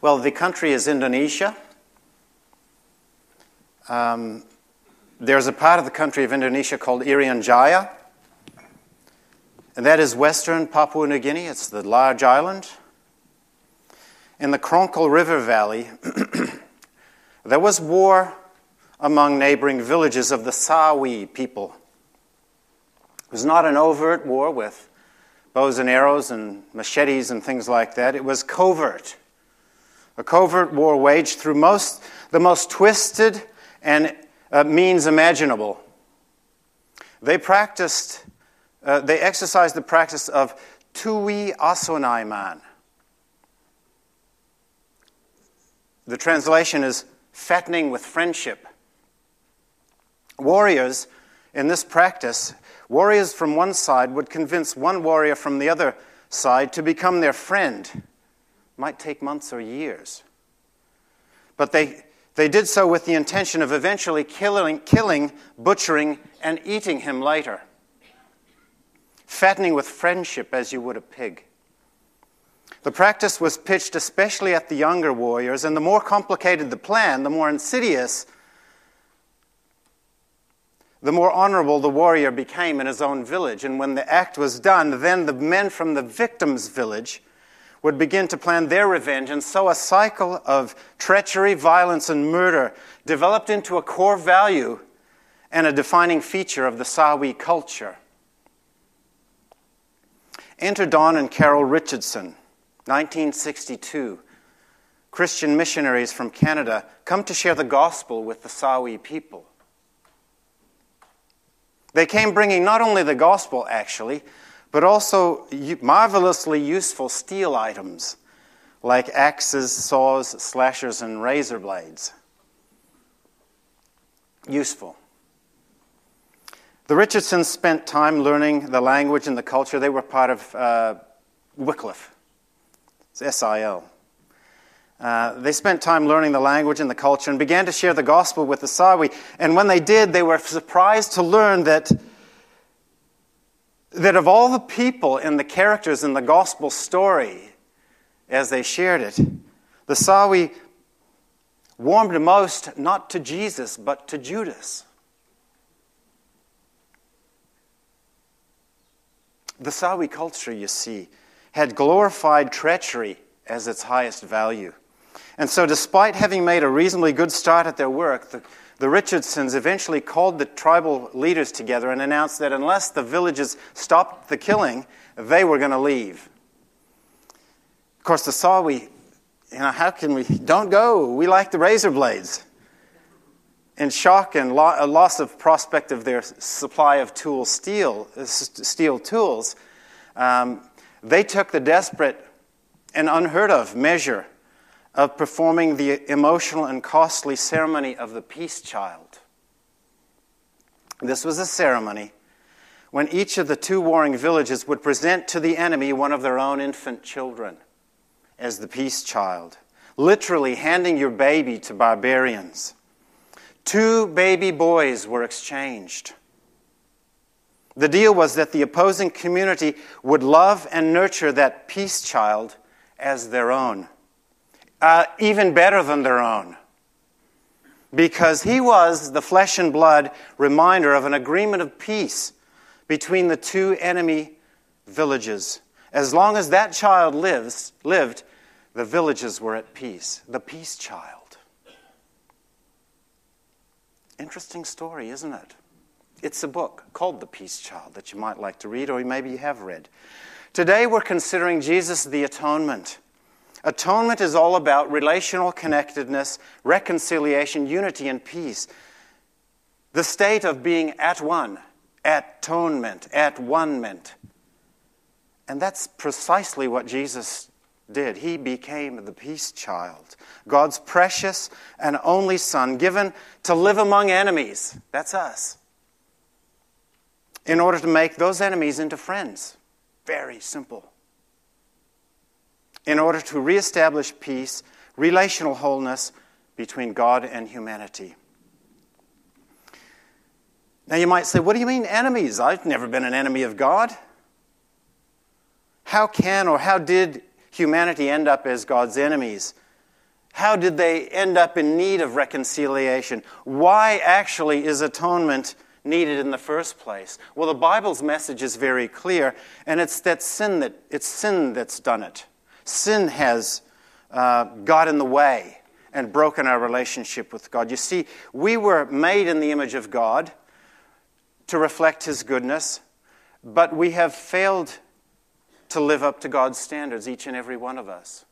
Well, the country is Indonesia. There's a part of the country of Indonesia called Irian Jaya, and that is western Papua New Guinea. It's the large island. In the Kronkol River Valley, there was war among neighboring villages of the Sawi people. It was not an overt war with bows and arrows and machetes and things like that. It was covert. A covert war waged through the most twisted and means imaginable. They exercised the practice of Tui Asonaiman. The translation is fattening with friendship. Warriors in this practice, warriors from one side would convince one warrior from the other side to become their friend. It might take months or years. But they did so with the intention of eventually killing, butchering, and eating him later. Fattening with friendship as you would a pig. The practice was pitched especially at the younger warriors, and the more complicated the plan, the more insidious, the more honorable the warrior became in his own village. And when the act was done, then the men from the victim's village would begin to plan their revenge, and so a cycle of treachery, violence, and murder developed into a core value and a defining feature of the Sawi culture. Enter Don and Carol Richardson, 1962. Christian missionaries from Canada come to share the gospel with the Sawi people. They came bringing not only the gospel, actually, but also marvelously useful steel items like axes, saws, slashers, and razor blades. Useful. The Richardsons spent time learning the language and the culture. They were part of Wycliffe. It's SIL. They spent time learning the language and the culture and began to share the gospel with the Sawi. And when they did, they were surprised to learn that of all the people and the characters in the gospel story as they shared it, the Sawi warmed most not to Jesus, but to Judas. The Sawi culture, you see, had glorified treachery as its highest value. And so despite having made a reasonably good start at their work, the Richardsons eventually called the tribal leaders together and announced that unless the villages stopped the killing, they were going to leave. Of course, the Sawi, how can we? Don't go. We like the razor blades. In shock and a loss of prospect of their supply of steel tools, they took the desperate and unheard of measure of performing the emotional and costly ceremony of the peace child. This was a ceremony when each of the two warring villages would present to the enemy one of their own infant children as the peace child, literally handing your baby to barbarians. 2 baby boys were exchanged. The deal was that the opposing community would love and nurture that peace child as their own. Even better than their own. Because he was the flesh and blood reminder of an agreement of peace between the two enemy villages. As long as that child lived, the villages were at peace. The peace child. Interesting story, isn't it? It's a book called The Peace Child that you might like to read, or maybe you have read. Today we're considering Jesus the Atonement. Atonement is all about relational connectedness, reconciliation, unity, and peace. The state of being at one, atonement, at one-ment. And that's precisely what Jesus did. He became the peace child, God's precious and only Son, given to live among enemies. That's us. In order to make those enemies into friends. Very simple. In order to reestablish peace, relational wholeness between God and humanity. Now you might say, what do you mean enemies? I've never been an enemy of God. How can or how did humanity end up as God's enemies? How did they end up in need of reconciliation? Why actually is atonement needed in the first place? Well, the Bible's message is very clear, and it's sin that's done it. Sin has got in the way and broken our relationship with God. You see, we were made in the image of God to reflect His goodness, but we have failed to live up to God's standards, each and every one of us.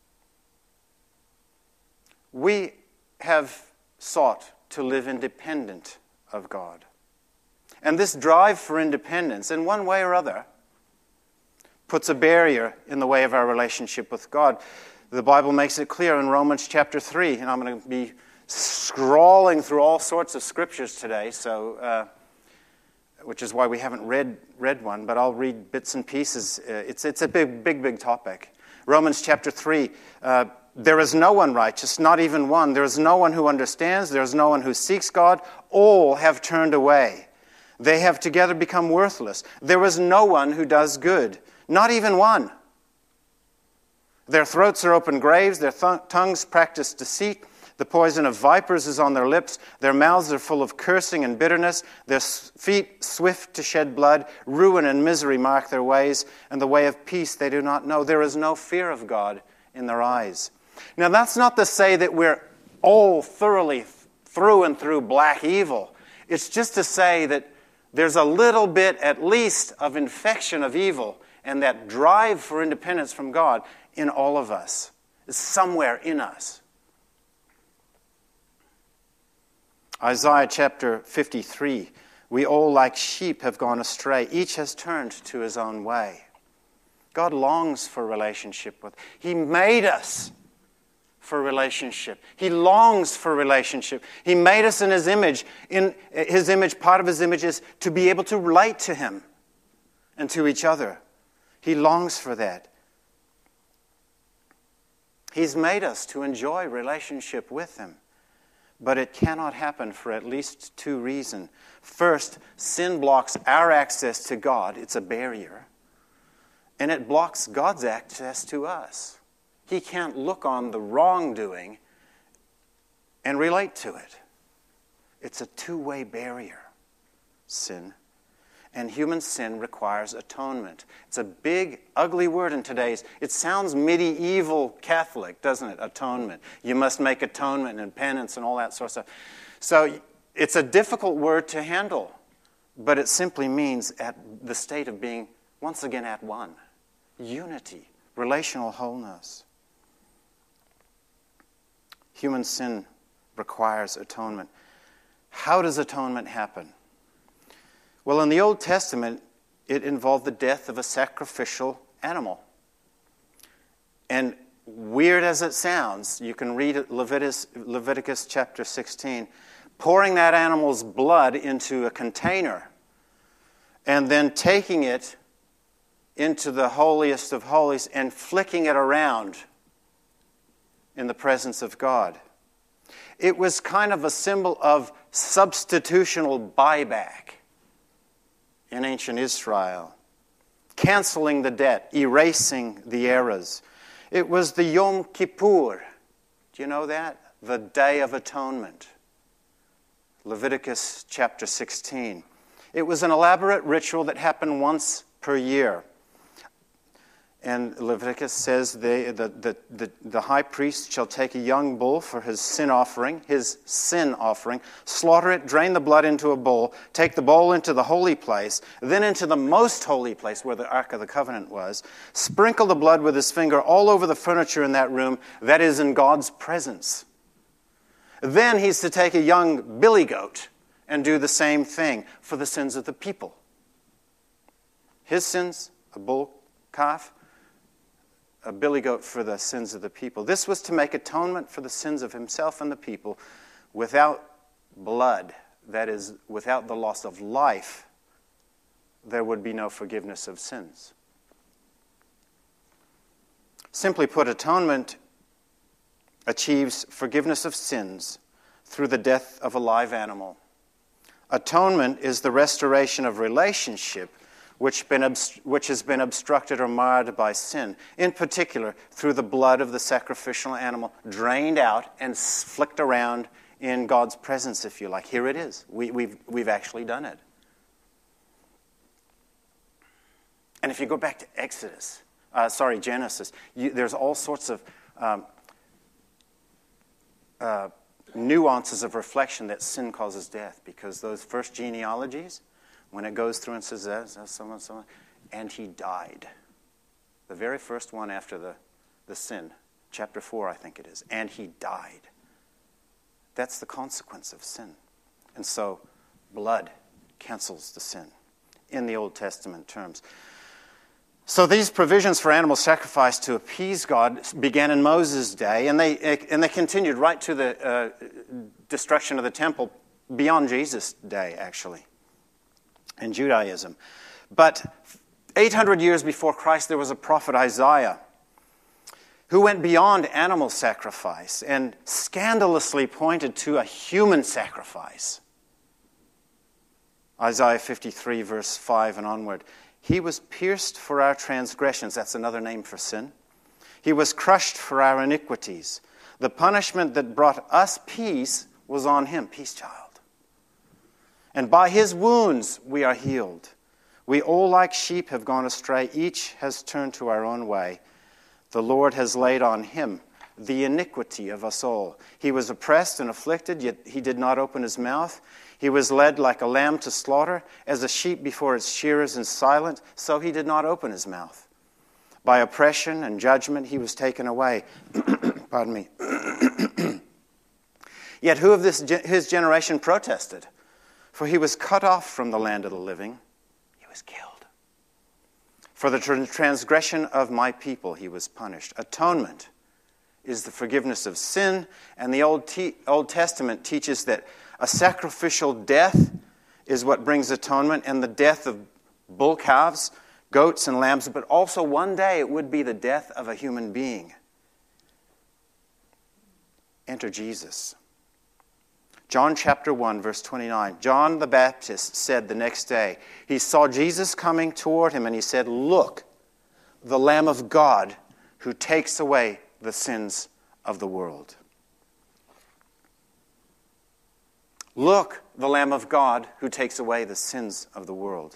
We have sought to live independent of God. And this drive for independence, in one way or other, puts a barrier in the way of our relationship with God. The Bible makes it clear in Romans chapter 3, and I'm going to be scrawling through all sorts of scriptures today, which is why we haven't read one, but I'll read bits and pieces. It's a big topic. Romans chapter 3, there is no one righteous, not even one. There is no one who understands. There is no one who seeks God. All have turned away. They have together become worthless. There is no one who does good, not even one. Their throats are open graves. Their tongues practice deceit. The poison of vipers is on their lips. Their mouths are full of cursing and bitterness. Their feet swift to shed blood. Ruin and misery mark their ways, and the way of peace they do not know. There is no fear of God in their eyes. Now, that's not to say that we're all thoroughly through and through black evil. It's just to say that there's a little bit, at least, of infection of evil and that drive for independence from God in all of us. It's somewhere in us. Isaiah chapter 53, we all like sheep have gone astray. Each has turned to his own way. God longs for relationship with. He made us for relationship. He longs for relationship. He made us in His image. In His image, part of His image is to be able to relate to Him and to each other. He longs for that. He's made us to enjoy relationship with Him. But it cannot happen for at least two reasons. First, sin blocks our access to God. It's a barrier. And it blocks God's access to us. He can't look on the wrongdoing and relate to it. It's a two-way barrier, sin. And human sin requires atonement. It's a big, ugly word in today's. It sounds medieval Catholic, doesn't it? Atonement. You must make atonement and penance and all that sort of stuff. So it's a difficult word to handle, but it simply means at the state of being, once again, at one. Unity, relational wholeness. Human sin requires atonement. How does atonement happen? Well, in the Old Testament, it involved the death of a sacrificial animal. And weird as it sounds, you can read Leviticus chapter 16, pouring that animal's blood into a container and then taking it into the holiest of holies and flicking it around in the presence of God. It was kind of a symbol of substitutional buyback in ancient Israel, canceling the debt, erasing the errors. It was the Yom Kippur. Do you know that? The Day of Atonement. Leviticus chapter 16. It was an elaborate ritual that happened once per year. And Leviticus says the high priest shall take a young bull for his sin offering, slaughter it, drain the blood into a bowl, take the bowl into the holy place, then into the most holy place where the Ark of the Covenant was, sprinkle the blood with his finger all over the furniture in that room, that is in God's presence. Then he's to take a young billy goat and do the same thing for the sins of the people. His sins, a bull calf, a billy goat for the sins of the people. This was to make atonement for the sins of himself and the people without blood, that is, without the loss of life. There would be no forgiveness of sins. Simply put, atonement achieves forgiveness of sins through the death of a live animal. Atonement is the restoration of relationship which has been obstructed or marred by sin, in particular through the blood of the sacrificial animal, drained out and flicked around in God's presence, if you like. Here it is. We've actually done it. And if you go back to Genesis, there's all sorts of nuances of reflection that sin causes death, because those first genealogies, when it goes through and says, that's someone, and he died. The very first one after the sin, chapter 4, I think it is, and he died. That's the consequence of sin. And so, blood cancels the sin in the Old Testament terms. So these provisions for animal sacrifice to appease God began in Moses' day, and they continued right to the destruction of the temple beyond Jesus' day, actually, in Judaism. But 800 years before Christ, there was a prophet, Isaiah, who went beyond animal sacrifice and scandalously pointed to a human sacrifice. Isaiah 53, verse 5 and onward. He was pierced for our transgressions. That's another name for sin. He was crushed for our iniquities. The punishment that brought us peace was on him. Peace, child. And by his wounds we are healed. We all like sheep have gone astray. Each has turned to our own way. The Lord has laid on him the iniquity of us all. He was oppressed and afflicted, yet he did not open his mouth. He was led like a lamb to slaughter, as a sheep before its shearers is silent, so he did not open his mouth. By oppression and judgment he was taken away. Pardon me. Yet who of his generation protested? For he was cut off from the land of the living. He was killed. For the transgression of my people he was punished. Atonement is the forgiveness of sin, and the Old Testament teaches that a sacrificial death is what brings atonement, and the death of bull calves, goats, and lambs, but also one day it would be the death of a human being. Enter Jesus. John chapter 1, verse 29. John the Baptist said the next day, he saw Jesus coming toward him, and he said, "Look, the Lamb of God who takes away the sins of the world." Look, the Lamb of God who takes away the sins of the world.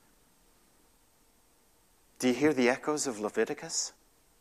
Do you hear the echoes of Leviticus?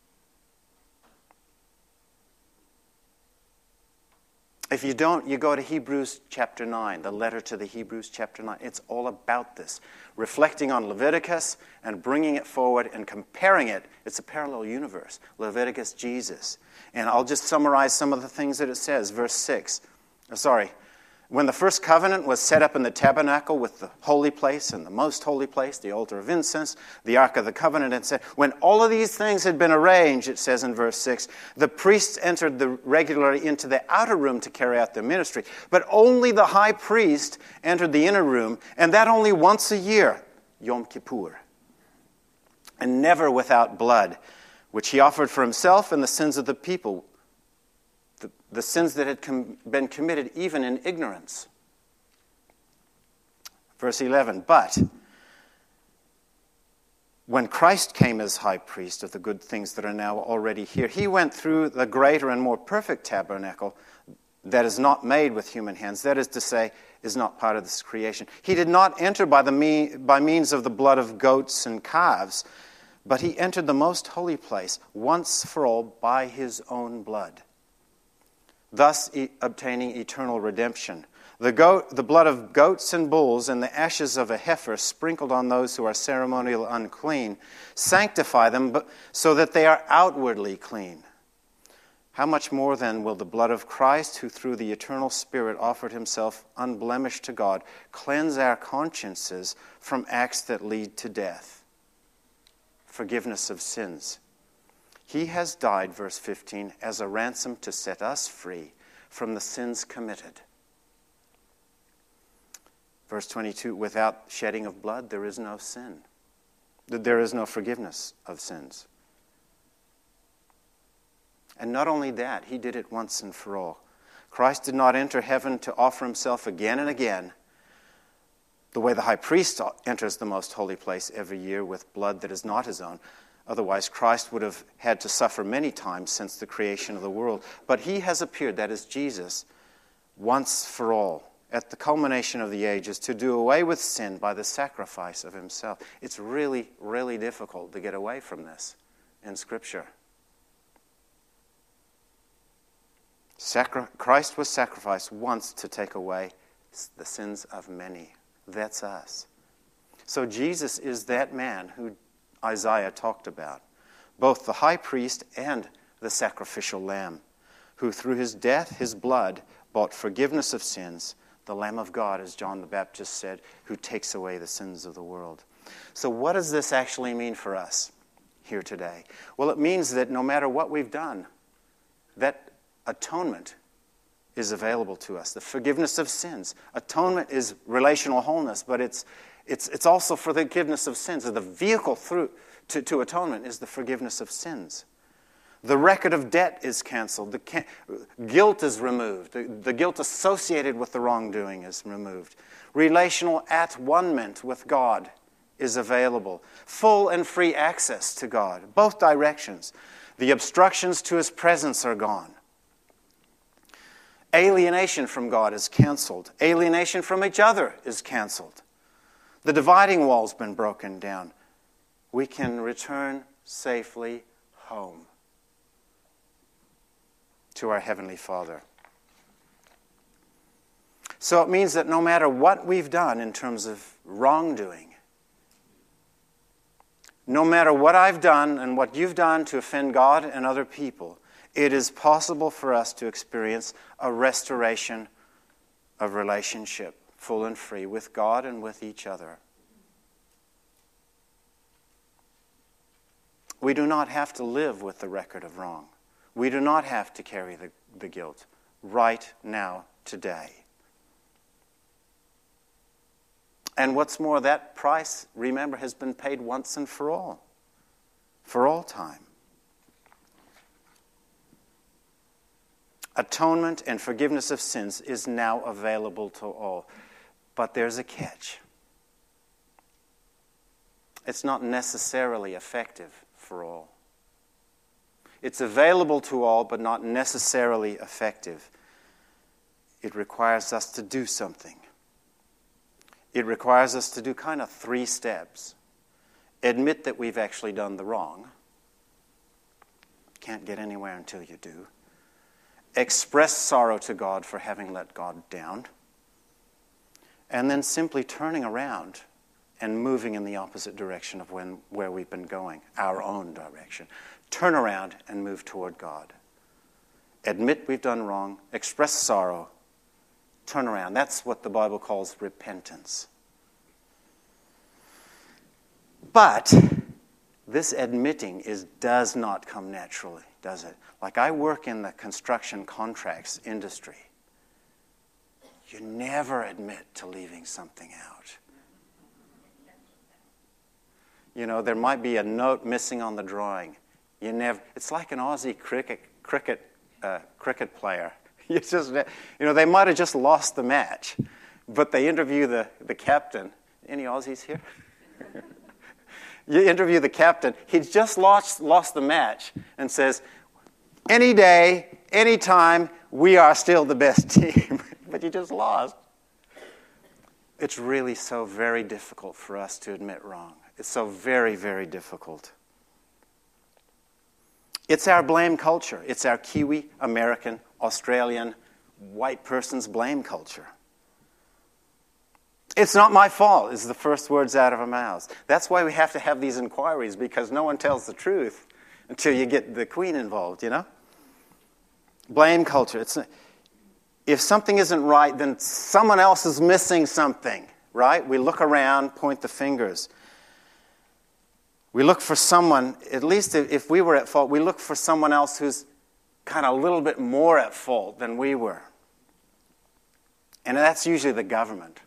If you don't, you go to Hebrews chapter 9, the letter to the Hebrews chapter 9. It's all about this. Reflecting on Leviticus and bringing it forward and comparing it. It's a parallel universe. Leviticus, Jesus. And I'll just summarize some of the things that it says. Verse 6. When the first covenant was set up in the tabernacle with the holy place and the most holy place, the altar of incense, the Ark of the Covenant, and said, when all of these things had been arranged, it says in verse 6, the priests entered regularly into the outer room to carry out their ministry. But only the high priest entered the inner room, and that only once a year, Yom Kippur, and never without blood, which he offered for himself and the sins of the people, the sins that had been committed even in ignorance. Verse 11, but when Christ came as high priest of the good things that are now already here, he went through the greater and more perfect tabernacle that is not made with human hands, that is to say, is not part of this creation. He did not enter by means of the blood of goats and calves, but he entered the most holy place once for all by his own blood, thus obtaining eternal redemption. The blood of goats and bulls and the ashes of a heifer sprinkled on those who are ceremonially unclean sanctify them so that they are outwardly clean. How much more then will the blood of Christ, who through the eternal Spirit offered himself unblemished to God, cleanse our consciences from acts that lead to death? Forgiveness of sins. He has died, verse 15, as a ransom to set us free from the sins committed. Verse 22, without shedding of blood, there is no sin. There is no forgiveness of sins. And not only that, he did it once and for all. Christ did not enter heaven to offer himself again and again. the way the high priest enters the most holy place every year with blood that is not his own. Otherwise, Christ would have had to suffer many times since the creation of the world. But he has appeared, that is Jesus, once for all, at the culmination of the ages, to do away with sin by the sacrifice of himself. It's really, really difficult to get away from this in Scripture. Christ was sacrificed once to take away the sins of many. That's us. So Jesus is that man who Isaiah talked about, both the high priest and the sacrificial lamb, who through his death, his blood, bought forgiveness of sins, the Lamb of God, as John the Baptist said, who takes away the sins of the world. So what does this actually mean for us here today? Well, it means that no matter what we've done, that atonement is available to us. The forgiveness of sins. Atonement is relational wholeness, but it's also for the forgiveness of sins. So the vehicle to atonement is the forgiveness of sins. The record of debt is canceled. The guilt is removed. The guilt associated with the wrongdoing is removed. Relational at-one-ment with God is available. Full and free access to God, both directions. The obstructions to his presence are gone. Alienation from God is canceled. Alienation from each other is canceled. The dividing wall's been broken down. We can return safely home to our Heavenly Father. So it means that no matter what we've done in terms of wrongdoing, no matter what I've done and what you've done to offend God and other people, it is possible for us to experience a restoration of relationship, full and free, with God and with each other. We do not have to live with the record of wrong. We do not have to carry the guilt right now, today. And what's more, that price, remember, has been paid once and for all time. Atonement and forgiveness of sins is now available to all. But there's a catch. It's not necessarily effective for all. It's available to all, but not necessarily effective. It requires us to do something. It requires us to do kind of 3 steps. Admit that we've actually done the wrong. Can't get anywhere until you do. Express sorrow to God for having let God down. And then simply turning around and moving in the opposite direction of where we've been going, our own direction. Turn around and move toward God. Admit we've done wrong. Express sorrow. Turn around. That's what the Bible calls repentance. But this admitting does not come naturally, does it? Like, I work in the construction contracts industry. You never admit to leaving something out. You know, there might be a note missing on the drawing. It's like an Aussie cricket player. They might have just lost the match, but they interview the captain. Any Aussies here? You interview the captain. He's just lost the match and says, any day, any time, we are still the best team. But you just lost. It's really so very difficult for us to admit wrong. It's so very, very difficult. It's our blame culture. It's our Kiwi, American, Australian, white person's blame culture. It's not my fault is the first words out of our mouths. That's why we have to have these inquiries, because no one tells the truth until you get the Queen involved, you know? Blame culture. If something isn't right, then someone else is missing something, right? We look around, point the fingers. We look for someone, at least if we were at fault, we look for someone else who's kind of a little bit more at fault than we were. And that's usually the government,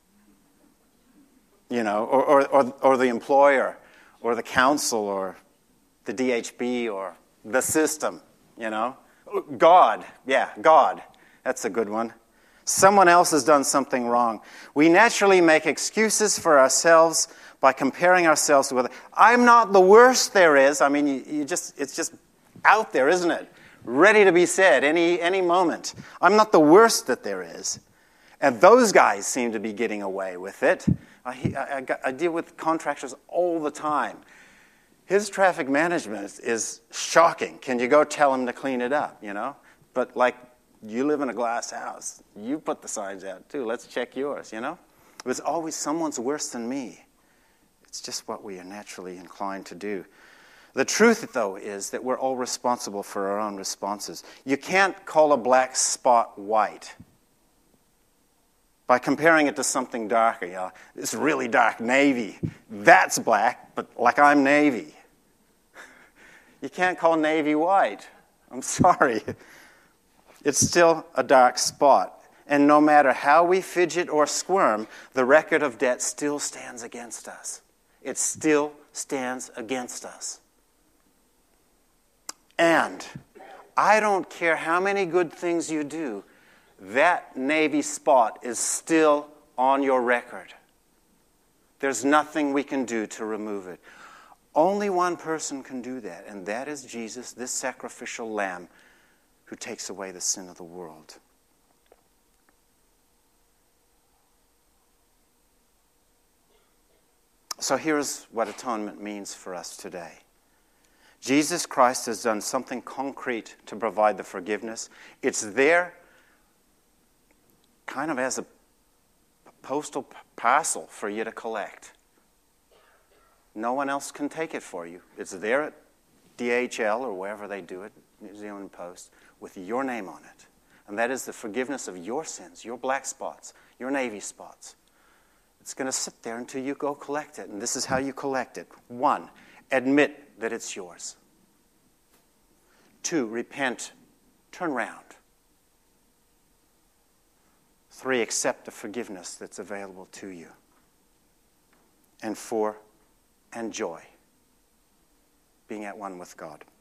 you know, or the employer, or the council, or the DHB, or the system, you know. God, yeah, God. That's a good one. Someone else has done something wrong. We naturally make excuses for ourselves by comparing ourselves with others. I'm not the worst there is. I mean, it's just out there, isn't it? Ready to be said any moment. I'm not the worst that there is. And those guys seem to be getting away with it. I deal with contractors all the time. His traffic management is shocking. Can you go tell him to clean it up, you know? But like, you live in a glass house. You put the signs out too. Let's check yours, you know? There's always someone's worse than me. It's just what we are naturally inclined to do. The truth, though, is that we're all responsible for our own responses. You can't call a black spot white by comparing it to something darker. You know, it's really dark navy. That's black, but like I'm navy. You can't call navy white. I'm sorry. It's still a dark spot. And no matter how we fidget or squirm, the record of debt still stands against us. It still stands against us. And I don't care how many good things you do, that navy spot is still on your record. There's nothing we can do to remove it. Only one person can do that, and that is Jesus, this sacrificial lamb who takes away the sin of the world. So here's what atonement means for us today. Jesus Christ has done something concrete to provide the forgiveness. It's there kind of as a postal parcel for you to collect. No one else can take it for you. It's there at DHL or wherever they do it, New Zealand Post, with your name on it. And that is the forgiveness of your sins, your black spots, your navy spots. It's going to sit there until you go collect it. And this is how you collect it. 1, admit that it's yours. 2, repent, turn round. 3, accept the forgiveness that's available to you. And 4, enjoy being at one with God.